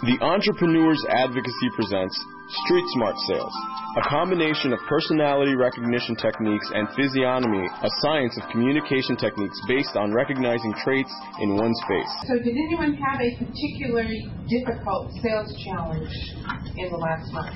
The Entrepreneurs Advocacy presents Street Smart Sales, a combination of personality recognition techniques and physiognomy, a science of communication techniques based on recognizing traits in one's face. So did anyone have a particularly difficult sales challenge in the last month?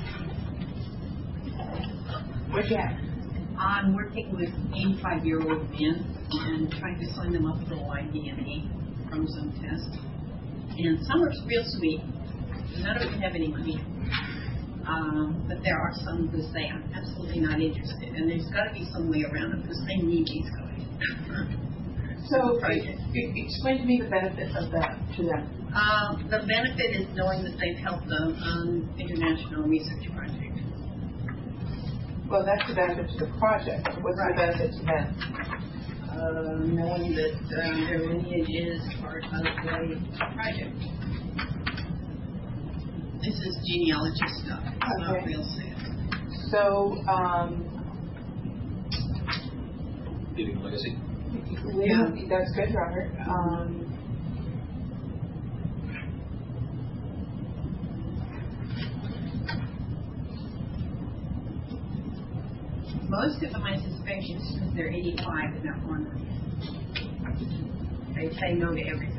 What'd you have? I'm working with 85-year-old men and trying to sign them up for a Y-DNA chromosome test. And some are real sweet. None of them have any money. But there are some who say, I'm absolutely not interested. And there's got to be some way around it because they need these guys. So explain to me the benefit of that to them. The benefit is knowing that they've helped them on international research project. Well, that's the benefit to the project. What's the benefit to them? Knowing that their lineage is part of the project. This is genealogy stuff. It's not real sales. So, Leaving legacy. yeah, that's good, Robert. Most of them, I suspect, just because they're 85 and not ornery. They say no to everything.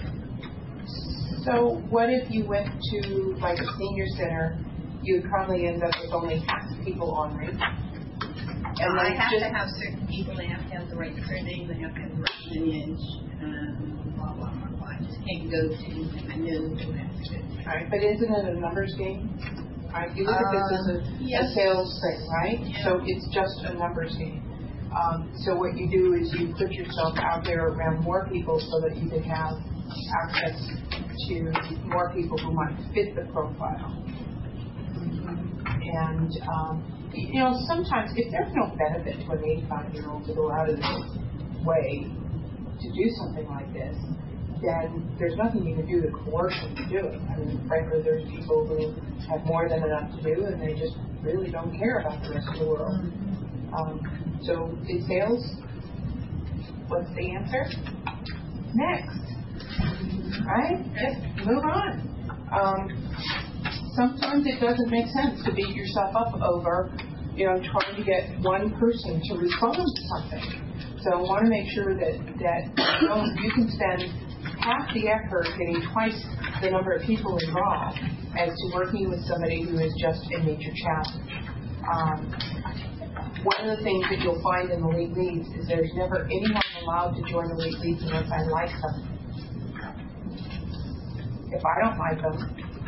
So what if you went to like a senior center, you'd probably end up with only half the people on rate. And I have to have certain people, they have to have the right surname, they have to have the right lineage, blah, blah, blah, blah. I just can't go to anything I know to that. Right, but isn't it a numbers game? Right, you look at this as a sales thing, right? Yeah. So it's just a numbers game. So what you do is you put yourself out there around more people so that you can have access to more people who might fit the profile. And, you know, sometimes if there's no benefit to an 85-year-old to go out of their way to do something like this, then there's nothing you can do to coerce them to do it. I mean, frankly, there's people who have more than enough to do and they just really don't care about the rest of the world. So in sales, what's the answer? Next. Right? Just move on. Sometimes it doesn't make sense to beat yourself up over, you know, trying to get one person to respond to something. So I want to make sure that you can spend half the effort getting twice the number of people involved as to working with somebody who is just a major challenge. One of the things that you'll find in the Elite Leads is there's never anyone allowed to join the Elite Leads unless I like them. If I don't like them,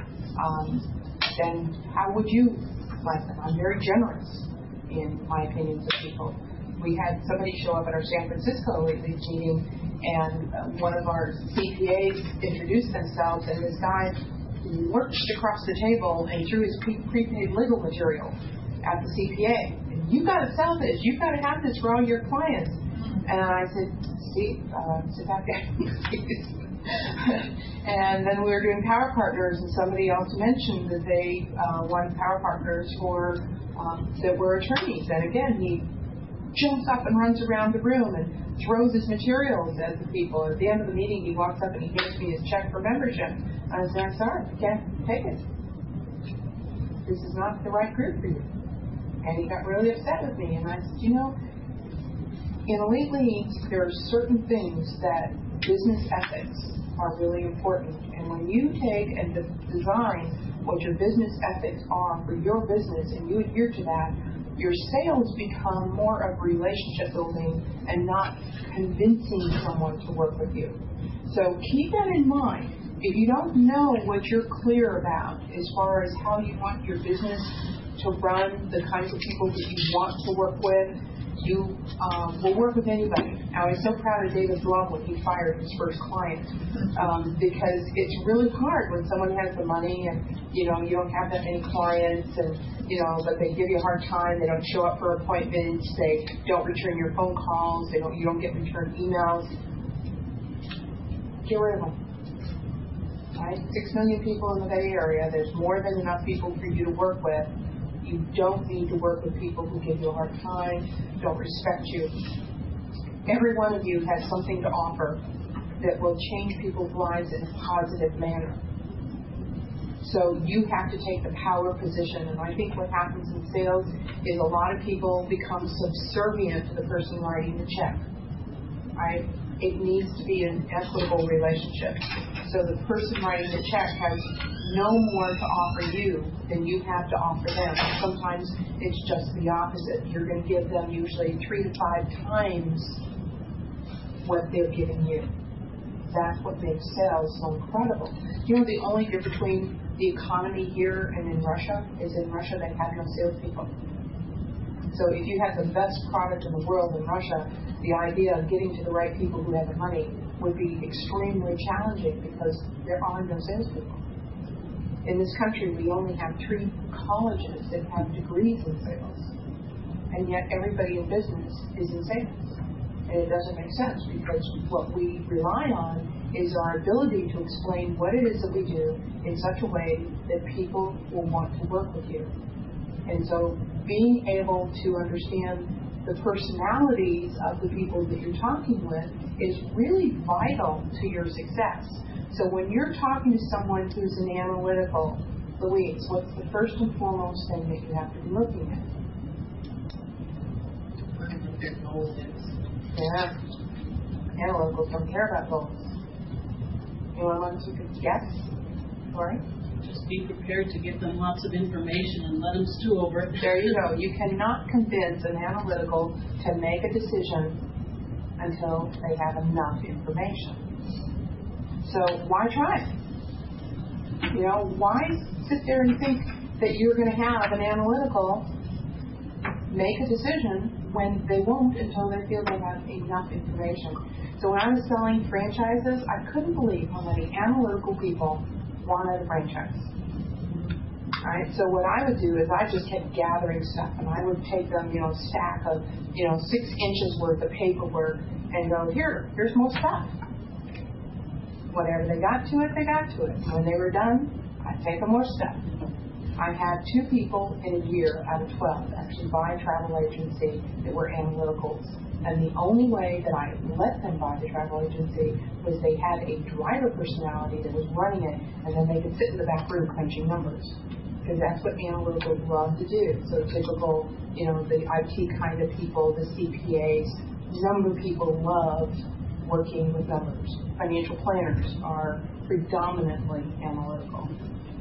then how would you like them? I'm very generous in my opinions of people. We had somebody show up at our San Francisco Elite Leads meeting, and one of our CPAs introduced themselves, and this guy lurched across the table and threw his prepaid legal material at the CPA. You've got to sell this. You've got to have this for all your clients. And I said, Steve, sit back down. And then we were doing Power Partners, and somebody else mentioned that they wanted Power Partners for that were attorneys. And again, he jumps up and runs around the room and throws his materials at the people. At the end of the meeting, he walks up and he gives me his check for membership. I said, I'm sorry, I can't take it. This is not the right group for you. And he got really upset with me. And I said, you know, in Elite Leads, there are certain things that business ethics are really important. And when you take and design what your business ethics are for your business and you adhere to that, your sales become more of relationship building and not convincing someone to work with you. So keep that in mind. If you don't know what you're clear about as far as how you want your business to run, the kinds of people that you want to work with, you will work with anybody. I was so proud of David Blum when he fired his first client because it's really hard when someone has the money and, you know, you don't have that many clients and, you know, but they give you a hard time. They don't show up for appointments. They don't return your phone calls. You don't get returned emails. Get rid of them. Right? 6 million people in the Bay Area. There's more than enough people for you to work with. You don't need to work with people who give you a hard time, don't respect you. Every one of you has something to offer that will change people's lives in a positive manner. So you have to take the power position. And I think what happens in sales is a lot of people become subservient to the person writing the check. Right? It needs to be an equitable relationship. So the person writing the check has no more to offer you than you have to offer them. Sometimes it's just the opposite. You're going to give them usually 3 to 5 times what they're giving you. That's what makes sales so incredible. You know, the only difference between the economy here and in Russia is in Russia they have no salespeople. So if you had the best product in the world in Russia, the idea of getting to the right people who have the money would be extremely challenging because there are no salespeople. In this country, we only have 3 colleges that have degrees in sales, and yet everybody in business is in sales. And it doesn't make sense because what we rely on is our ability to explain what it is that we do in such a way that people will want to work with you. And so being able to understand the personalities of the people that you're talking with is really vital to your success. So when you're talking to someone who's an analytical, Louise, what's the first and foremost thing that you have to be looking at? Looking at their goal is. Yeah. Analyticals don't care about goals. Anyone want to guess? Lori? Just be prepared to give them lots of information and let them stew over it. There you go. You cannot convince an analytical to make a decision until they have enough information. So why try? You know, why sit there and think that you're going to have an analytical make a decision when they won't until they feel they have enough information. So when I was selling franchises, I couldn't believe how many analytical people wanted a franchise. Right? So what I would do is I just kept gathering stuff, and I would take them, a stack of, 6 inches worth of paperwork and go, here's more stuff. Whatever they got to it, they got to it. When they were done, I'd take them more stuff. I had 2 people in a year out of 12 actually buy a travel agency that were analyticals. And the only way that I let them buy the travel agency was they had a driver personality that was running it, and then they could sit in the back room crunching numbers. Because that's what analyticals love to do. So typical, the IT kind of people, the CPAs, number people love working with numbers. Financial planners are predominantly analytical.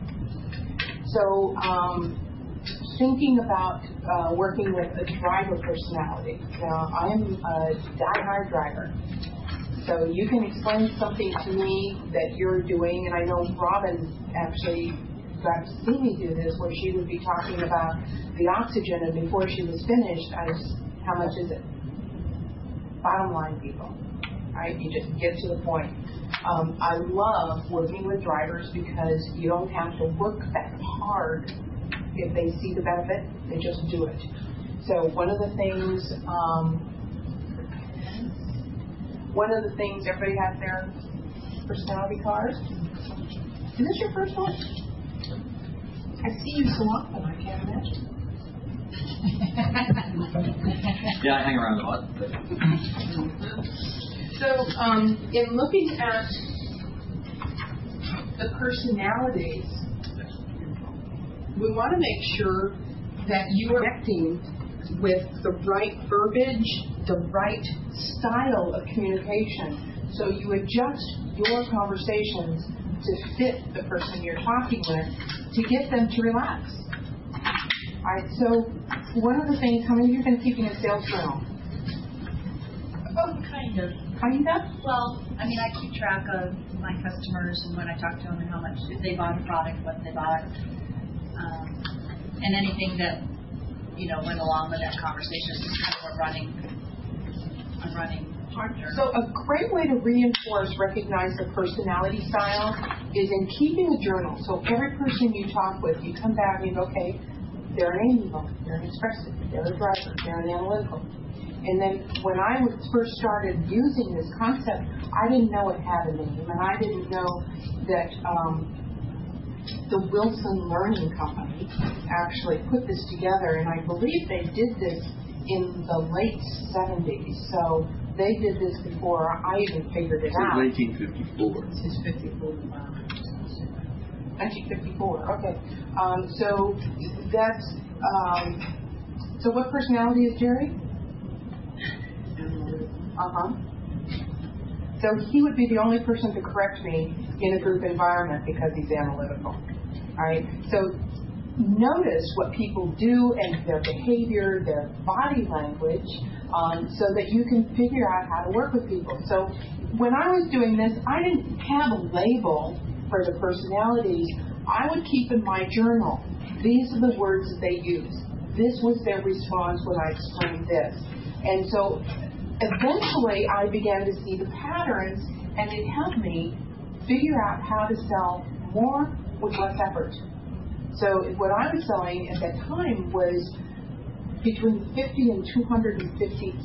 So thinking about working with a driver personality. Now, I'm a die-hard driver. So you can explain something to me that you're doing, and I know Robin actually got to see me do this, where she would be talking about the oxygen, and before she was finished, how much is it? Bottom line, people. Right? You just get to the point. I love working with drivers because you don't have to work that hard. If they see the benefit, they just do it. So one of the things, everybody has their personality card. Is this your first one? I see you so often, I can't imagine. Yeah, I hang around a lot. But... So, in looking at the personalities, we want to make sure that you are connecting with the right verbiage, the right style of communication. So you adjust your conversations to fit the person you're talking with to get them to relax. All right, so one of the things, how many of you have been keeping a sales journal? Oh, kind of. Kind of? Well, I keep track of my customers and when I talk to them and how much if they bought a product, what they bought, and anything that went along with that conversation. It's just kind of a running journal. So a great way to recognize the personality style is in keeping a journal. So every person you talk with, you come back and you go, okay, they're an amiable, they're an expressive, they're a driver, they're an analytical. And then when I first started using this concept, I didn't know it had a name, and I didn't know that the Wilson Learning Company actually put this together, and I believe they did this in the late 70s. So they did this before I even figured it out. Since 1954. Since 54. Wow. 1954. Okay. So that's. So what personality is Jerry? So he would be the only person to correct me in a group environment because he's analytical. All right. So notice what people do and their behavior, their body language, so that you can figure out how to work with people. So when I was doing this, I didn't have a label for the personalities. I would keep in my journal, these are the words that they use. This was their response when I explained this. And so eventually I began to see the patterns, and it helped me figure out how to sell more with less effort. So what I was selling at that time was between $50,000 and $250,000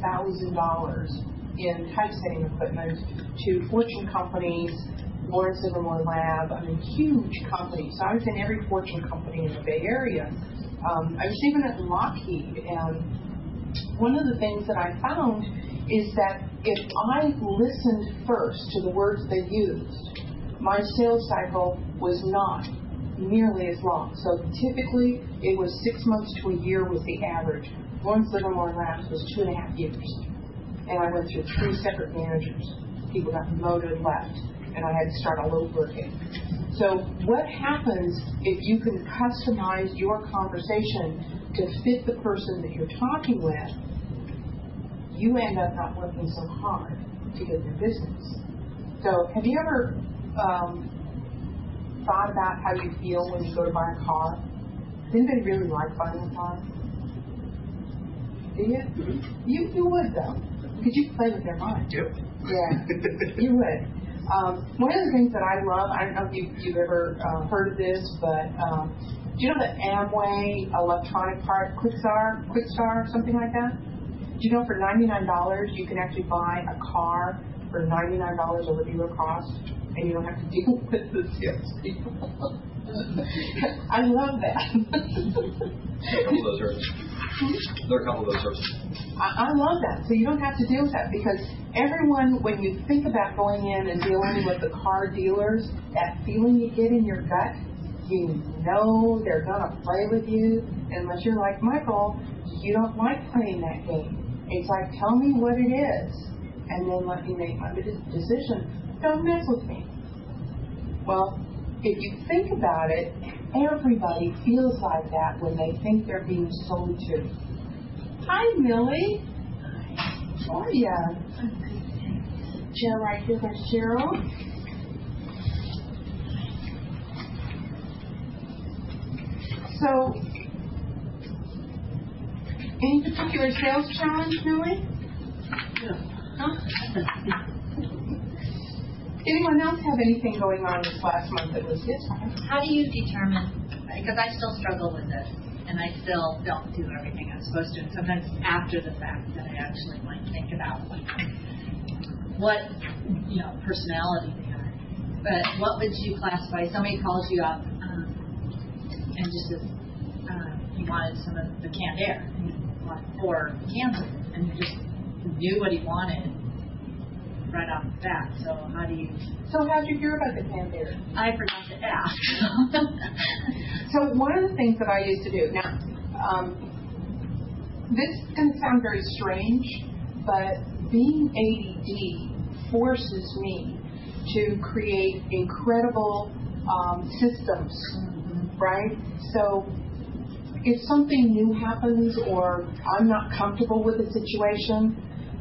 in typesetting equipment to Fortune companies, Lawrence Livermore Lab, I mean, huge companies. So I was in every Fortune company in the Bay Area. I was even at Lockheed, and one of the things that I found is that if I listened first to the words they used, my sales cycle was not nearly as long. So typically, it was 6 months to a year was the average. Lawrence Livermore Labs was 2.5 years. And I went through 3 separate managers. People got promoted and left, and I had to start all over again. So what happens if you can customize your conversation to fit the person that you're talking with? You end up not working so hard to get your business. So have you ever thought about how you feel when you go to buy a car? Does anybody really like buying a car? Do you? Mm-hmm. You would, though, because you play with their mind. Yep. Yeah, you would. One of the things that I love, I don't know if you've ever heard of this, but do you know the Amway electronic part, Quickstar, something like that? Do you know for $99 you can actually buy a car for $99 over dealer cost, and you don't have to deal with the salespeople? I love that. There are a couple of those services. I love that. So you don't have to deal with that, because everyone, when you think about going in and dealing with the car dealers, that feeling you get in your gut, you know they're going to play with you. Unless you're like Michael, you don't like playing that game. It's like, tell me what it is, and then let me make my decision. Don't mess with me. Well, if you think about it, everybody feels like that when they think they're being sold to. Hi, Millie. How are ya? Chair right here, there's Cheryl. So, any particular sales challenge, Millie? No. Huh? Anyone else have anything going on this last month that was different? How do you determine, because I still struggle with this, and I still don't do everything I'm supposed to, and sometimes after the fact that I actually might think about what, personality they are. But what would you classify? Somebody calls you up and just says, he wanted some of the canned air, or cans, and you just knew what he wanted right off the bat. So how do you... So how'd you hear about the canned air? I forgot to ask. So one of the things that I used to do, now, this is going to sound very strange, but being ADD forces me to create incredible systems, right? So if something new happens or I'm not comfortable with a situation,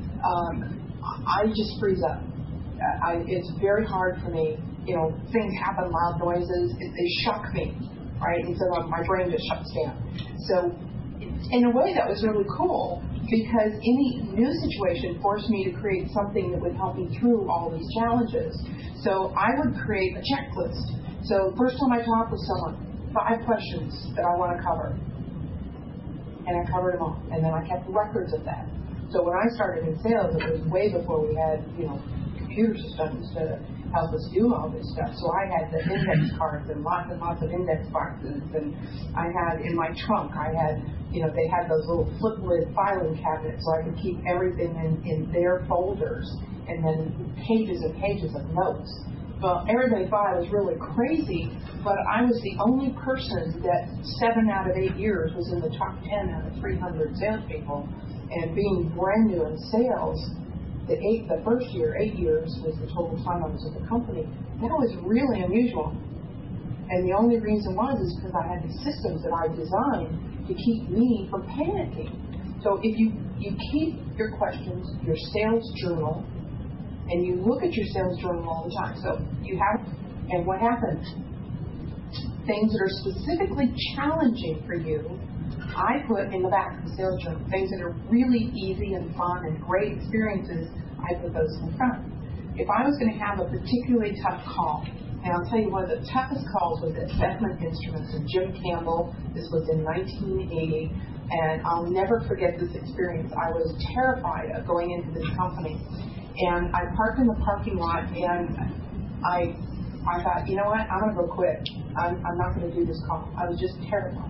I just freeze up. It's very hard for me. Things happen, loud noises, they shock me, right? And so my brain just shuts down. So in a way that was really cool, because any new situation forced me to create something that would help me through all these challenges. So I would create a checklist. So first time I talked with someone, 5 questions that I want to cover. And I covered them all. And then I kept records of that. So when I started in sales, it was way before we had, computer systems to help us do all this stuff. So I had the index cards and lots of index boxes. And I had in my trunk, they had those little flip lid filing cabinets so I could keep everything in their folders. And then pages and pages of notes. Well, everybody thought I was really crazy, but I was the only person that 7 out of 8 years was in the top 10 out of 300 salespeople. And being brand new in sales, the first year, 8 years, was the total time I was at the company. That was really unusual. And the only reason is because I had these systems that I designed to keep me from panicking. So if you keep your questions, your sales journal, and you look at your sales journal all the time. So you have, and what happens? Things that are specifically challenging for you, I put in the back of the sales journal. Things that are really easy and fun and great experiences, I put those in front. If I was going to have a particularly tough call, and I'll tell you one of the toughest calls was at Beckman Instruments and Jim Campbell. This was in 1980, and I'll never forget this experience. I was terrified of going into this company, and I parked in the parking lot, and I thought, you know what, I'm going to go quit. I'm not going to do this call. I was just terrified.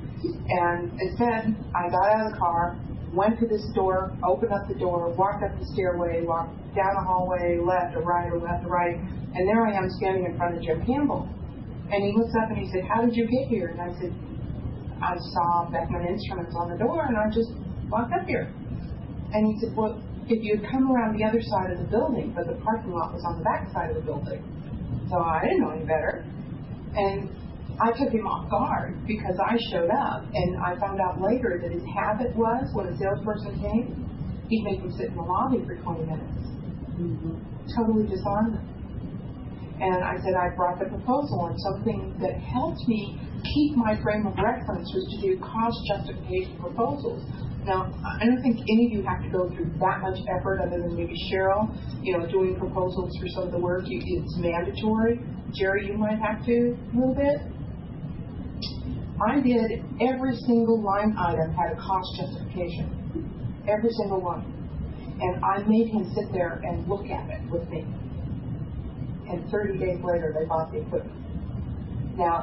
And instead, I got out of the car, went to this door, opened up the door, walked up the stairway, walked down the hallway, left or right, and there I am standing in front of Jim Campbell. And he looks up and he said, how did you get here? And I said, I saw Beckman Instruments on the door and I just walked up here. And he said, well, if you had come around the other side of the building, but the parking lot was on the back side of the building. So I didn't know any better. And I took him off guard because I showed up, and I found out later that his habit was, when a salesperson came, he'd make them sit in the lobby for 20 minutes. Totally disarm them. And I said I brought the proposal, and something that helped me keep my frame of reference was to do cost justification proposals. Now, I don't think any of you have to go through that much effort other than maybe Cheryl, doing proposals for some of the work. It's mandatory. Jerry, you might have to a little bit. I did every single line item had a cost justification. Every single one. And I made him sit there and look at it with me. And 30 days later, they bought the equipment. Now,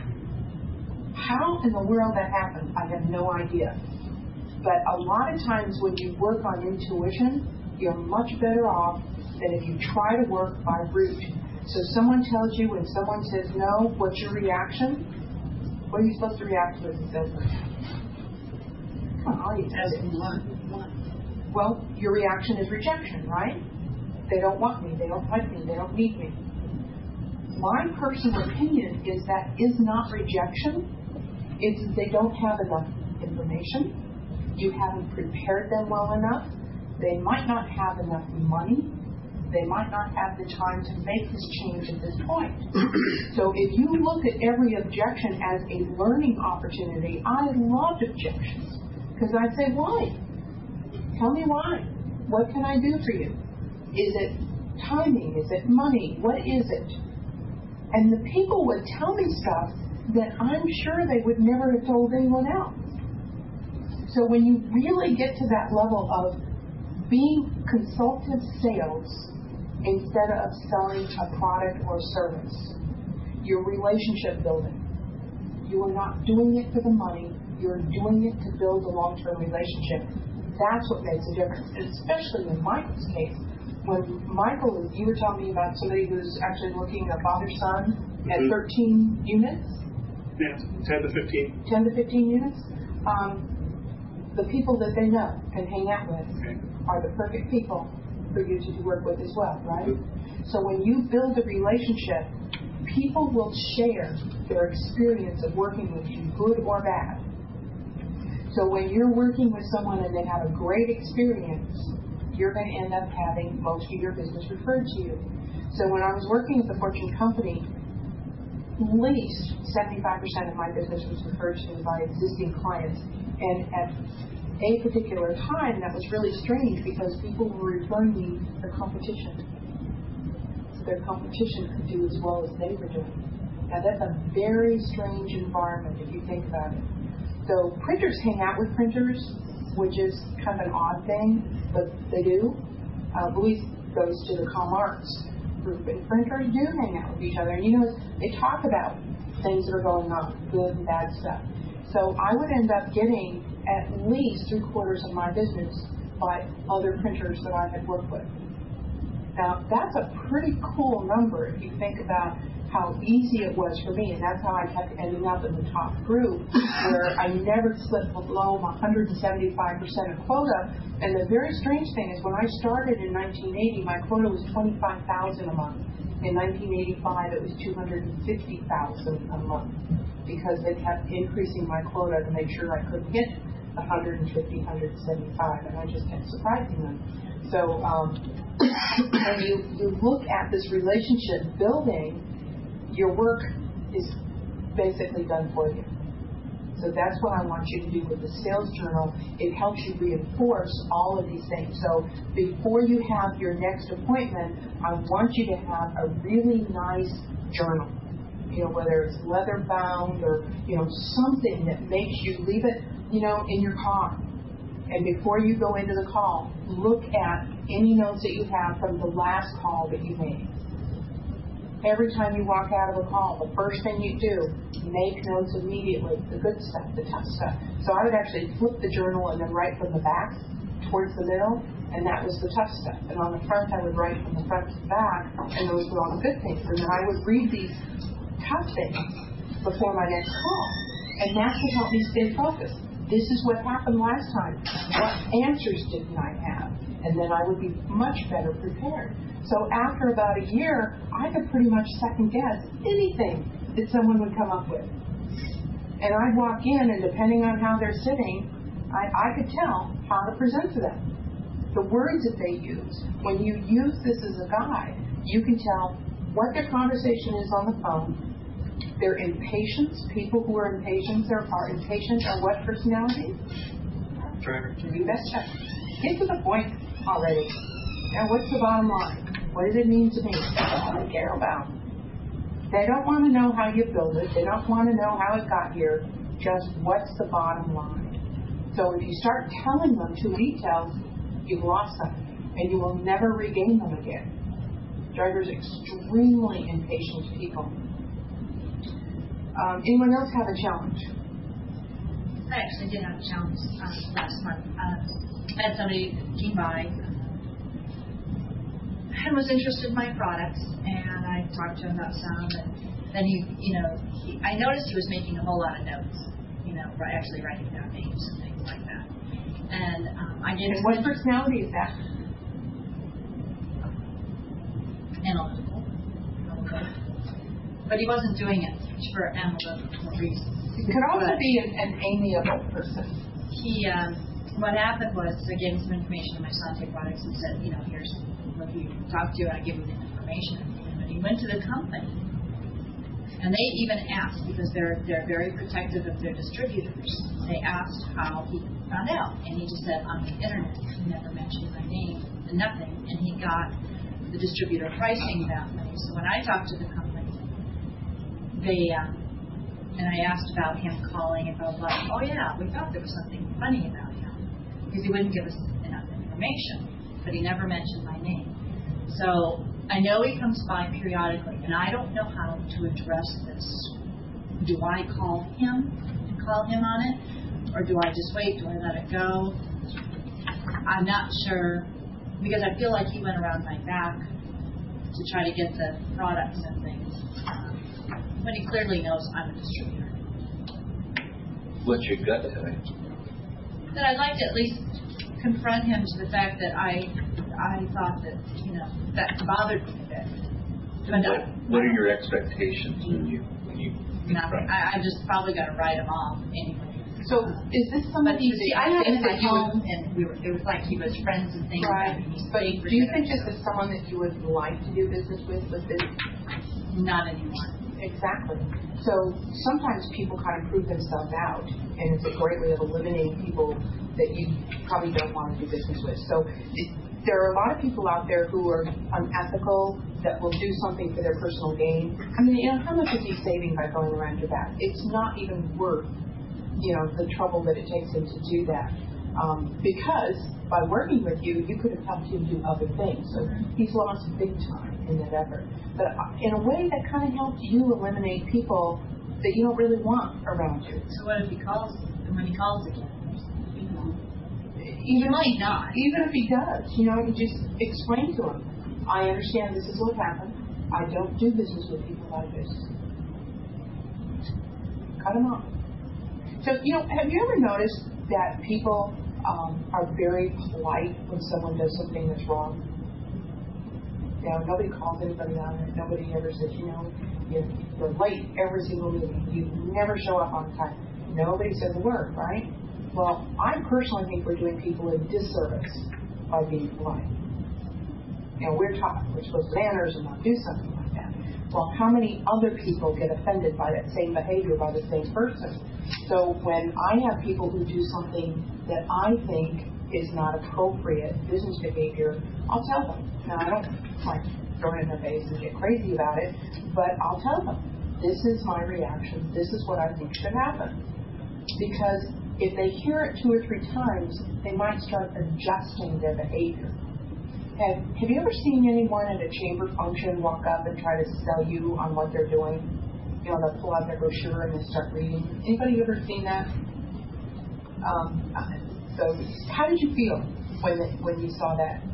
how in the world that happened, I have no idea. But a lot of times when you work on intuition, you're much better off than if you try to work by rote. So someone tells you, when someone says no, what's your reaction? What are you supposed to react to as a salesperson? Come on, all you tell me. Well, your reaction is rejection, right? They don't want me, they don't like me, they don't need me. My personal opinion is that is not rejection. It's that they don't have enough information. You haven't prepared them well enough. They might not have enough money. They might not have the time to make this change at this point. So if you look at every objection as a learning opportunity, I loved objections. Because I'd say, why? Tell me why. What can I do for you? Is it timing? Is it money? What is it? And the people would tell me stuff that I'm sure they would never have told anyone else. So when you really get to that level of being consultative sales instead of selling a product or service, you're relationship building. You are not doing it for the money. You're doing it to build a long-term relationship. That's what makes a difference, and especially in Michael's case. When Michael, you were telling me about somebody who's actually looking at father-son at 13 units? Yeah, 10 to 15. 10 to 15 units? The people that they know and hang out with are the perfect people for you to work with as well, right? So when you build a relationship, people will share their experience of working with you, good or bad. So when you're working with someone and they have a great experience, you're going to end up having most of your business referred to you. So when I was working at the Fortune company, at least 75% of my business was referred to me by existing clients. And at a particular time, that was really strange because people were referring me their competition. So their competition could do as well as they were doing. Now that's a very strange environment if you think about it. So printers hang out with printers, which is kind of an odd thing, but they do. Louise goes to the ComArts group, and printers do hang out with each other. And they talk about things that are going on, good and bad stuff. So I would end up getting at least 3/4 of my business by other printers that I had worked with. Now, that's a pretty cool number if you think about how easy it was for me, and that's how I kept ending up in the top group, where I never slipped below 175% of quota. And the very strange thing is when I started in 1980, my quota was $25,000 a month. In 1985, it was $250,000 a month because they kept increasing my quota to make sure I could hit 150, 175, and I just kept surprising them. So when you look at this relationship building, your work is basically done for you. So that's what I want you to do with the sales journal. It helps you reinforce all of these things. So before you have your next appointment, I want you to have a really nice journal. You know, whether it's leather bound or, you know, something that makes you leave it, you know, in your car. And before you go into the call, look at any notes that you have from the last call that you made. Every time you walk out of a call, the first thing you do, make notes immediately, the good stuff, the tough stuff. So I would actually flip the journal and then write from the back towards the middle, and that was the tough stuff. And on the front, I would write from the front to the back, and those were all the good things. And then I would read these tough things before my next call, and that would help me stay focused. This is what happened last time. What answers didn't I have? And then I would be much better prepared. So after about a year, I could pretty much second guess anything that someone would come up with. And I'd walk in, and depending on how they're sitting, I could tell how to present to them. The words that they use. When you use this as a guide, you can tell what their conversation is on the phone. Their impatience, people who are impatient are what personality? You best check. Get to the point already. Now, what's the bottom line? What does it mean to me? That's all they care about. They don't want to know how you build it. They don't want to know how it got here. Just what's the bottom line? So if you start telling them too details, you've lost them, and you will never regain them again. Drivers are extremely impatient people. Anyone else have a challenge? I actually did have a challenge last month. I had somebody came by and was interested in my products, and I talked to him about some, and then I noticed he was making a whole lot of notes, actually writing down names and things like that. And I did. And what personality is that? Analytical. But he wasn't doing it for analytical reasons. It could also be an amiable person. He, what happened was, I gave him some information on my Sante products and said, here's what you talk to, and I give him the information. And he went to the company, and they even asked, because they're very protective of their distributors, they asked how he found out. And he just said, on the internet. He never mentioned my name and nothing. And he got the distributor pricing that way. So when I talked to the company, and I asked about him calling and blah, blah. Oh, yeah, we thought there was something funny about him. Because he wouldn't give us enough information. But he never mentioned my name. So I know he comes by periodically, and I don't know how to address this. Do I call him and call him on it? Or do I just wait? Do I let it go? I'm not sure. Because I feel like he went around my back to try to get the products and things. But he clearly knows I'm a distributor. What's your gut telling? That I'd like to at least confront him to the fact that I thought that, that bothered me a bit. But what are your expectations when you nothing. I'm just probably going to write him off anyway. So is this somebody I had him at home, and it was like he was friends and things. Right. But do you think this is someone that you would like to do business with this? Not anymore. Exactly. So sometimes people kind of prove themselves out, and it's a great way of eliminating people that you probably don't want to do business with. So there are a lot of people out there who are unethical, that will do something for their personal gain. I mean, how much is he saving by going around your back? It's not even worth, the trouble that it takes him to do that. Because by working with you, you could have helped him do other things. So he's lost big time in that effort. But in a way, that kind of helps you eliminate people that you don't really want around you. So what if he calls, when he calls again? Even might not. Even if he does, you just explain to him. I understand this is what happened. I don't do business with people like this. Cut them off. So, have you ever noticed that people are very polite when someone does something that's wrong? Nobody calls anybody on it. Nobody ever says, you're late every single meeting. You never show up on time. Nobody says a word, right? Well, I personally think we're doing people a disservice by being polite. We're taught we're supposed to have manners and not do something like that. Well, how many other people get offended by that same behavior by the same person? So when I have people who do something that I think is not appropriate business behavior, I'll tell them. Now, I don't like throw it in their face and get crazy about it, but I'll tell them, this is my reaction, this is what I think should happen. Because if they hear it 2 or 3 times, they might start adjusting their behavior. Have you ever seen anyone at a chamber function walk up and try to sell you on what they're doing? They'll pull out their brochure and they start reading. Anybody ever seen that? So how did you feel when you saw that?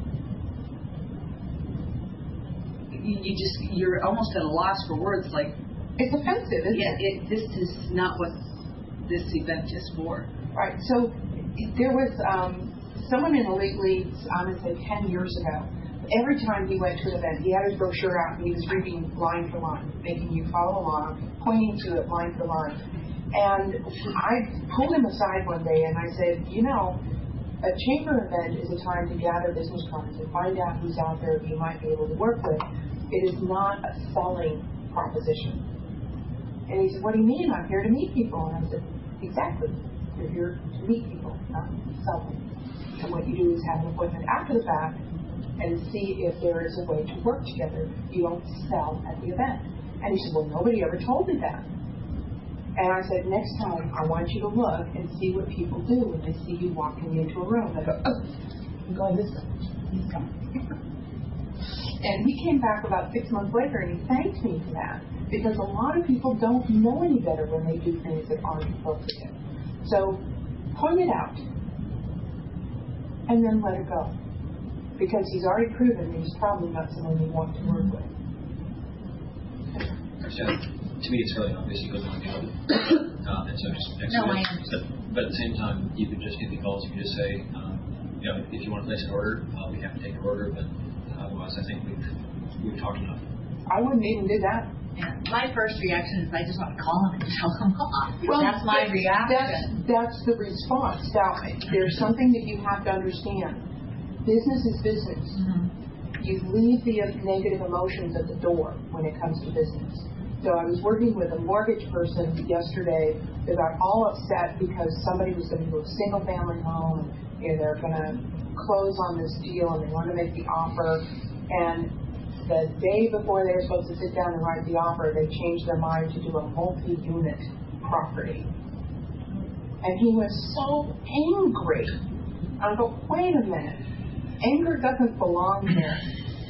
You're almost at a loss for words. Like, it's offensive, isn't it? This is not what this event is for. Right. So there was someone in the leagues, I'm going to say 10 years ago. Every time he went to an event, he had his brochure out and he was reading line for line, making you follow along, pointing to it line for line. And I pulled him aside one day and I said, a chamber event is a time to gather business cards and find out who's out there you might be able to work with. It is not a selling proposition. And he said, what do you mean? I'm here to meet people. And I said, exactly. You're here to meet people, not sell them. And what you do is have an appointment after the fact and see if there is a way to work together. You don't sell at the event. And he said, well, nobody ever told me that. And I said, next time I want you to look and see what people do when they see you walking into a room. They go, oh, I'm going this way. He's coming. And he came back about 6 months later and he thanked me for that. Because a lot of people don't know any better when they do things that aren't appropriate. So point it out and then let it go. Because he's already proven that he's probably not someone you want to work with. To me, it's really obvious you wouldn't want to do it. And so just next to it. But at the same time, you could just get the calls. You could just say, if you want to place an order, we have to take an order. But otherwise, I think we've talked enough. I wouldn't even do that. Yeah. My first reaction is I just want to call them and tell them off. Well, that's my reaction. That's the response. Now, there's something that you have to understand. Business is business. Mm-hmm. You leave the negative emotions at the door when it comes to business. So I was working with a mortgage person yesterday that got all upset because somebody was going to do a single-family home and they're going to close on this deal and they want to make the offer. And the day before they were supposed to sit down and write the offer, they changed their mind to do a multi-unit property. And he was so angry. I go, wait a minute. Anger doesn't belong here.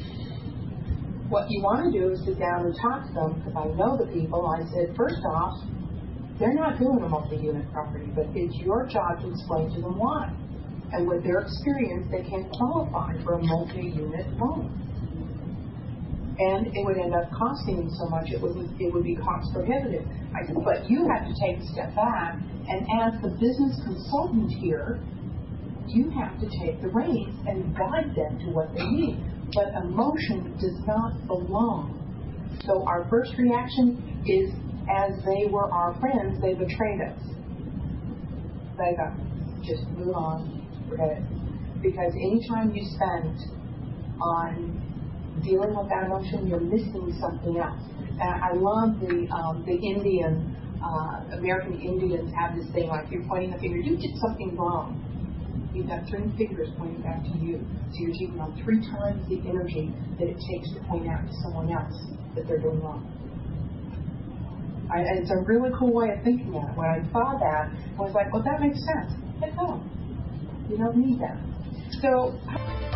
What you want to do is sit down and talk to them, because I know the people. I said, first off, they're not doing a multi-unit property, but it's your job to explain to them why. And with their experience, they can't qualify for a multi-unit loan. And it would end up costing them so much, it would be cost prohibitive. I said, but you have to take a step back, and as the business consultant here, you have to take the reins and guide them to what they need. But emotion does not belong. So our first reaction is, as they were our friends, they betrayed us. They go, just move on, forget it. Because anytime you spend on dealing with that emotion, you're missing something else. And I love the Indian, American Indians have this thing, like you're pointing the finger, you did something wrong. You've got 3 fingers pointing back to you. So you're taking on 3 times the energy that it takes to point out to someone else that they're doing wrong. And it's a really cool way of thinking of it. When I saw that, I was like, well, that makes sense. Let go. You don't need that. So